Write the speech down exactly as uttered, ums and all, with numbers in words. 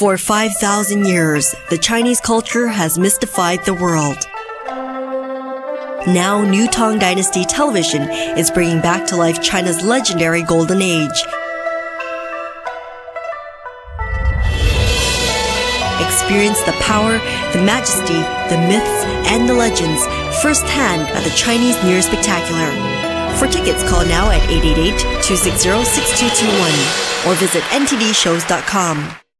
For five thousand years, the Chinese culture has mystified the world. Now, New Tang Dynasty Television is bringing back to life China's legendary golden age. Experience the power, the majesty, the myths, and the legends firsthand at the Chinese New Year Spectacular. For tickets, call now at eight eight eight, two six zero, six two two one or visit N T D shows dot com.